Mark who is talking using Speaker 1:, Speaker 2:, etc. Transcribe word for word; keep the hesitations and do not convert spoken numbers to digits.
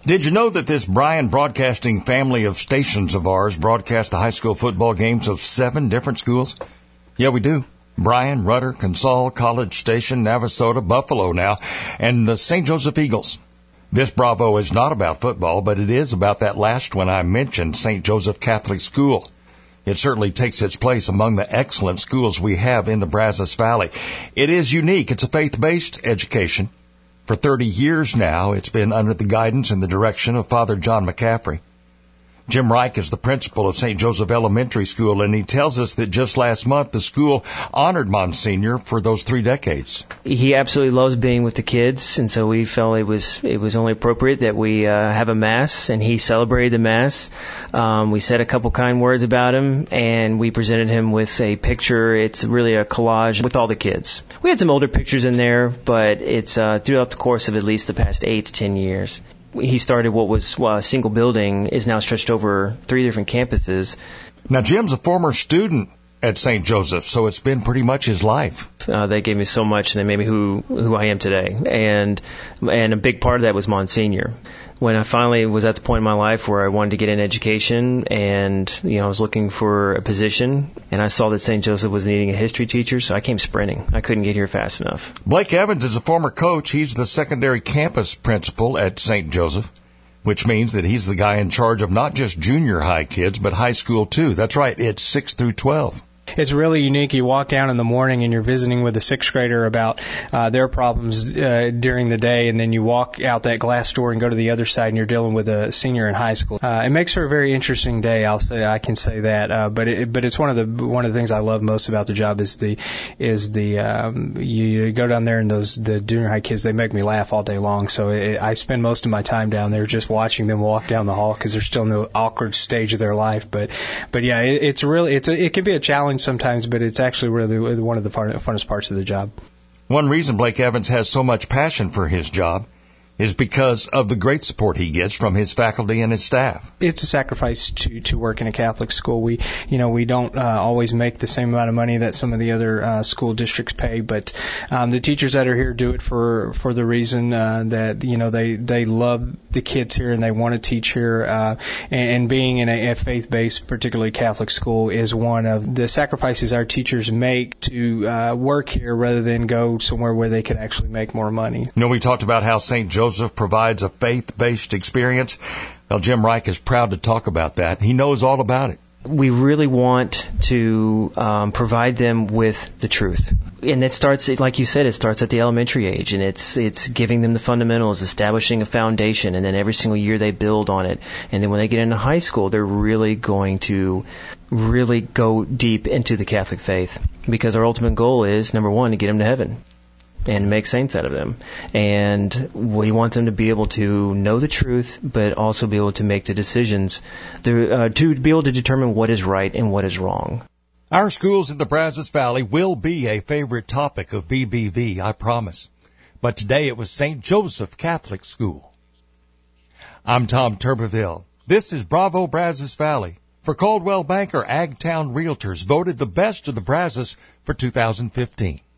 Speaker 1: Did you know that this Bryan Broadcasting family of stations of ours broadcast the high school football games of seven different schools? Yeah, we do. Bryan, Rudder, Consol, College Station, Navasota, Buffalo now, and the Saint Joseph Eagles. This Bravo is not about football, but it is about that last one I mentioned, Saint Joseph Catholic School. It certainly takes its place among the excellent schools we have in the Brazos Valley. It is unique. It's a faith-based education. For thirty years now, it's been under the guidance and the direction of Father John McCaffrey. Jim Reich is the principal of Saint Joseph Elementary School, and he tells us that just last month the school honored Monsignor for those three decades.
Speaker 2: He absolutely loves being with the kids, and so we felt it was it was only appropriate that we uh, have a Mass, and he celebrated the Mass. Um, we said a couple kind words about him, and we presented him with a picture. It's really a collage with all the kids. We had some older pictures in there, but it's uh, throughout the course of at least the past eight to ten years. He started what was well, a single building, is now stretched over three different campuses.
Speaker 1: Now, Jim's a former student at Saint Joseph, so it's been pretty much his life.
Speaker 2: Uh, they gave me so much, and they made me who who I am today. And and a big part of that was Monsignor. When I finally was at the point in my life where I wanted to get an education, and you know I was looking for a position, and I saw that Saint Joseph was needing a history teacher, so I came sprinting. I couldn't get here fast enough.
Speaker 1: Blake Evans is a former coach. He's the secondary campus principal at Saint Joseph, which means that he's the guy in charge of not just junior high kids, but high school too. That's right, it's six through twelve.
Speaker 3: It's really unique. You walk down in the morning and you're visiting with a sixth grader about uh, their problems uh, during the day, and then you walk out that glass door and go to the other side and you're dealing with a senior in high school. Uh, it makes for a very interesting day. I'll say I can say that. Uh, but it, but it's one of the one of the things I love most about the job is the is the um, you, you go down there and those the junior high kids, they make me laugh all day long. So it, I spend most of my time down there just watching them walk down the hall because they're still in the awkward stage of their life. But but yeah, it, it's really it's a, it can be a challenge sometimes, but it's actually really one of the fun, funnest parts of the job.
Speaker 1: One reason Blake Evans has so much passion for his job is because of the great support he gets from his faculty and his staff.
Speaker 3: It's a sacrifice to, to work in a Catholic school. We, you know, we don't uh, always make the same amount of money that some of the other uh, school districts pay, but um, the teachers that are here do it for, for the reason uh, that, you know, they, they love the kids here and they want to teach here. Uh, and, and being in a, a faith-based, particularly Catholic school, is one of the sacrifices our teachers make to uh, work here rather than go somewhere where they could actually make more money.
Speaker 1: You know, we talked about how Saint Joseph provides a faith-based experience. Well, Jim Reich is proud to talk about that. He knows all about it.
Speaker 2: We really want to um, provide them with the truth. And it starts, like you said, it starts at the elementary age, and it's it's giving them the fundamentals, establishing a foundation, and then every single year they build on it. And then when they get into high school, they're really going to really go deep into the Catholic faith, because our ultimate goal is, number one, to get them to heaven and make saints out of them. And we want them to be able to know the truth, but also be able to make the decisions to, uh, to be able to determine what is right and what is wrong.
Speaker 1: Our schools in the Brazos Valley will be a favorite topic of B B V, I promise. But today it was Saint Joseph Catholic School. I'm Tom Tuberville. This is Bravo Brazos Valley. For Coldwell Banker Agtown Realtors, voted the best of the Brazos for two thousand fifteen.